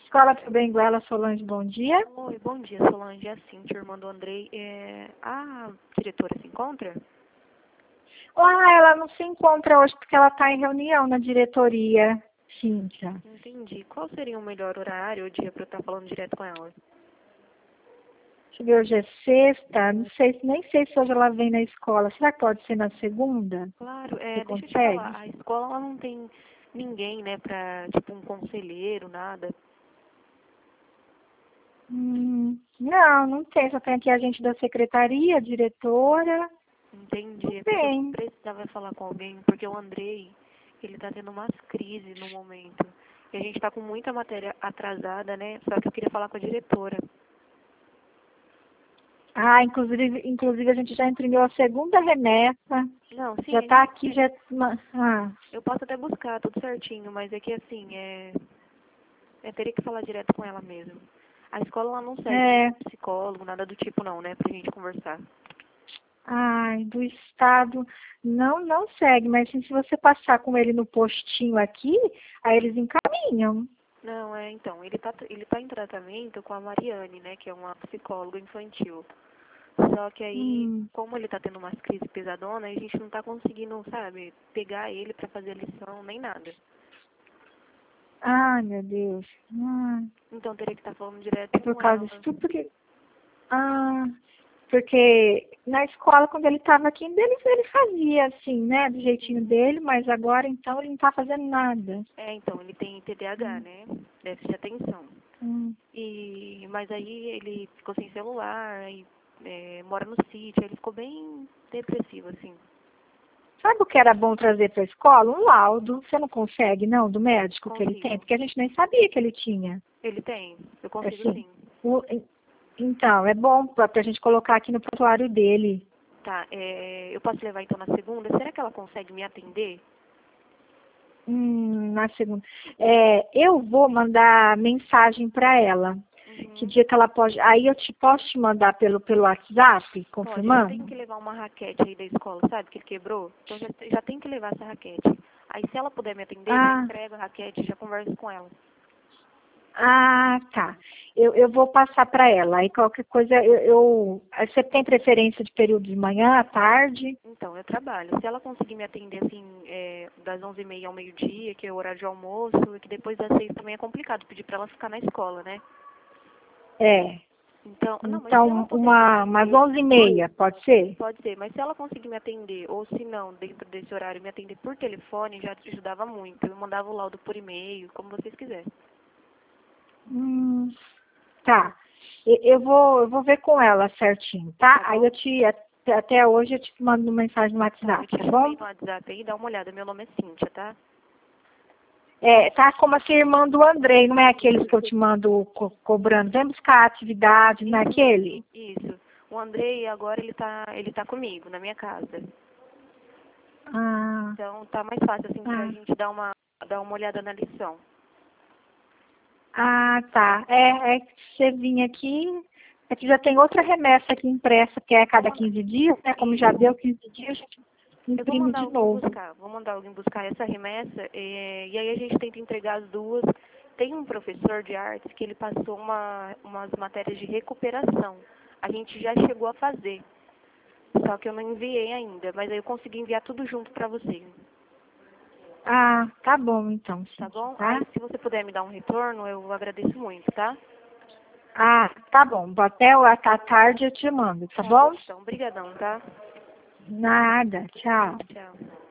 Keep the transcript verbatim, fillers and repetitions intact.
Escola para o Benguela, Solange, bom dia. Oi, bom dia, Solange. É assim, tia irmã do Andrei. É... A diretora se encontra? Ah, ela não se encontra hoje porque ela está em reunião na diretoria, Cíntia. Entendi. Qual seria o melhor horário ou dia para eu estar falando direto com ela? Deixa eu ver, hoje é sexta, não sei, nem sei se hoje ela vem na escola. Será que pode ser na segunda? Claro, é, Você deixa eu te consegue? falar. A escola ela não tem ninguém, né, pra, tipo, um conselheiro, nada. Hum, não, não tem. Só tem aqui a gente da secretaria, a diretora. Entendi. Não É porque eu tem. precisava falar com alguém, porque o Andrei, ele tá tendo umas crises no momento. E a gente tá com muita matéria atrasada, né? Só que eu queria falar com a diretora. Ah, inclusive, inclusive a gente já imprimiu a segunda remessa. Não, sim, Já a está gente, aqui, já. Ah, eu posso até buscar tudo certinho, mas é que assim, é, eu teria que falar direto com ela mesmo. A escola ela não serve é. de psicólogo, nada do tipo não, né, pra gente conversar. Ai, do estado não não segue, mas assim, se você passar com ele no postinho aqui, aí eles encaminham. Não, é, então, ele tá, ele tá em tratamento com a Mariane, né, que é uma psicóloga infantil. Só que aí, Hum. como ele tá tendo umas crises pesadonas, a gente não tá conseguindo, sabe, pegar ele pra fazer a lição, nem nada. Ai, meu Deus. Ah, Então teria que estar falando direto é por com causa ela. disso tudo, porque. Ah, porque na escola, quando ele estava aqui, ele, ele fazia assim, né? Do jeitinho dele, mas agora então ele não está fazendo nada. É, então, ele tem T D A H, Hum, né, déficit de atenção. hum. E, mas aí ele ficou sem celular, aí, é, mora no sítio, aí ele ficou bem depressivo, assim. Sabe o que era bom trazer para a escola? Um laudo. Você não consegue, não, do médico que ele tem? Consigo. Porque a gente nem sabia que ele tinha. Ele tem, eu consigo Assim, sim. o- então, é bom para a gente colocar aqui no prontuário dele. Tá, é, eu posso levar então na segunda? Será que ela consegue me atender? Hum, na segunda. É, eu vou mandar mensagem para ela. Que Uhum. dia que ela pode. Aí eu te posso te mandar pelo, pelo WhatsApp, Pode, eu só tenho confirmando? que levar uma raquete aí da escola, sabe, que ele quebrou? Então já, já tem que levar essa raquete. Aí se ela puder me atender, eu já Ah, entrego a raquete e já converso com ela. ah, tá. Eu, eu vou passar para ela. Aí qualquer coisa eu, eu. Você tem preferência de período de manhã, à tarde? Então, eu trabalho. Se ela conseguir me atender, assim, é, das onze e meia ao meio-dia, que é o horário de almoço, e que depois das seis também é complicado pedir pra ela ficar na escola, né? É. Então, não, mas se ela Então, puder me uma, umas atender, onze e meia, pode ser? pode ser. Mas se ela conseguir me atender, ou se não, dentro desse horário, me atender por telefone, já te ajudava muito. Eu mandava o laudo por e-mail, como vocês quiserem. Hum, tá. E- Eu vou, eu vou ver com ela certinho, tá? Tá Aí bom? eu te, até até hoje eu te mando uma mensagem no Tá, eu WhatsApp, te tá chamei bom? no WhatsApp aí, dá uma olhada. Meu nome é Cíntia, tá? É, tá como assim, irmã do Andrei, não é aqueles que eu te mando co- cobrando. Vem buscar a atividade, não é Isso aquele? mesmo, isso. O Andrei agora ele tá, ele tá comigo, na minha casa. Ah, Então tá mais fácil assim pra ah, gente dar uma, dar uma olhada na lição. ah, tá. É, é que você vinha aqui, aqui já tem outra remessa aqui impressa, que é a Vou cada mandar, quinze dias, né? Como já isso. deu quinze dias, a gente Eu vou imprime mandar de alguém novo. buscar, vou mandar alguém buscar essa remessa eh, e aí a gente tenta entregar as duas. Tem um professor de artes que ele passou uma, umas matérias de recuperação. A gente já chegou a fazer, só que eu não enviei ainda, mas aí eu consegui enviar tudo junto pra você, Ah, tá bom então, tá Cíntia, bom? tá? Aí se você puder me dar um retorno, eu agradeço muito, tá? Ah, tá bom. Até o- à tarde eu te mando, tá Tá bom bom? então, brigadão, tá? Nada, tchau. Tchau.